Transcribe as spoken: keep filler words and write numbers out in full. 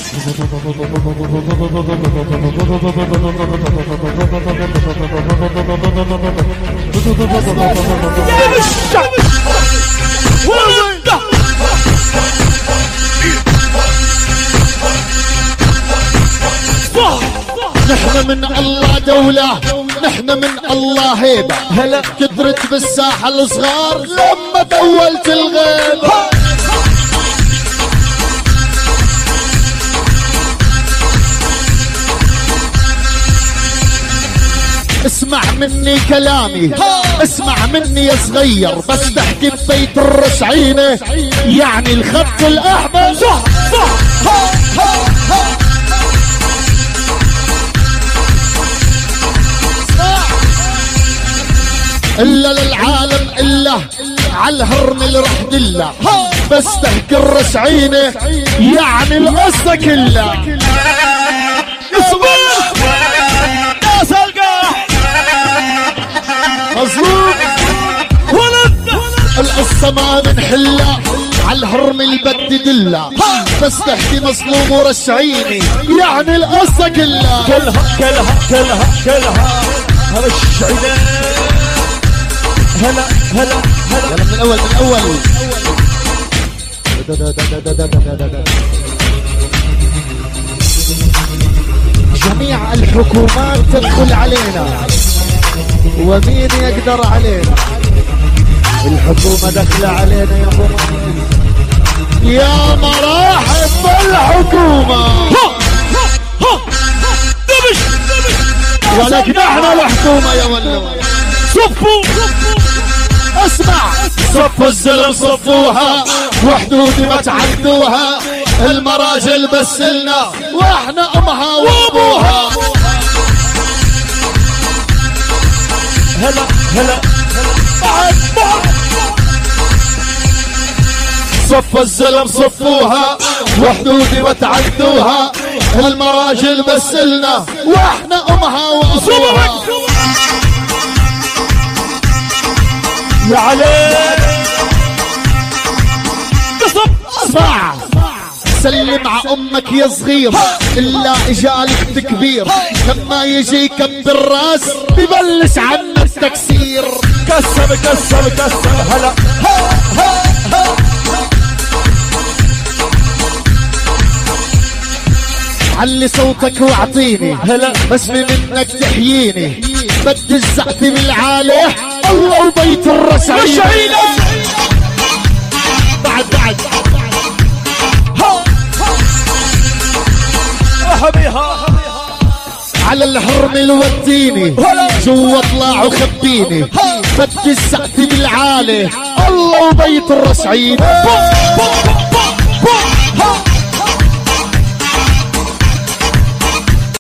نحن من الله دولة، نحن من الله هيبة. هلا كدرت بالساحة الصغار لما طولت الغيبة. اسمع مني كلامي، اسمع مني يا صغير، بس تحكي ببيت الرشعينة يعني الخط الأحمر. صح صح ها ها ها. إلا للعالم إلا عالهرم اللي رح دله، بس تحكي الرشعينة يعني القصة كلها. مظبوط القصة ما بنحلها عالهرم اللي بدي دلها، بس تحكي مظلوم ورشعيني يعني القصة كلها. كلها كلها كلها كلها رشعيني. هلا هلا هلا يلا من الأول من الأول. جميع الحكومات تدخل علينا، ومين يقدر علينا؟ الحكومة دخل علينا يا ضمان. يا مراحب الحكومة، ولكن احنا الحكومة يا ولد. صفوا اسمع، صفوا الزلم صفوها، وحدودي ما تعدوها، المراجل بس لنا واحنا امها وابوها. هلا هلا بعد بعد. صفوا الزلم صفوها، وحدودي ما تعدوها، المراجل بس لنا واحنا امها وابوها. يا علي اسمع، سلم ع امك يا صغير، الا اجالك تكبير، لما يجي يكبر الراس ببلش عنا التكسير. كسر كسر كسر. هلا ها ها ها. علي صوتك واعطيني، هلا بسمي منك تحييني، بدي الزعف بالعالي الله وبيت الرشعينة. بعد بعد حبيها على الحرم اللي وديني، جوا اطلع وخبيني، بدي الزعف بالعالي الله وبيت الرشعينة.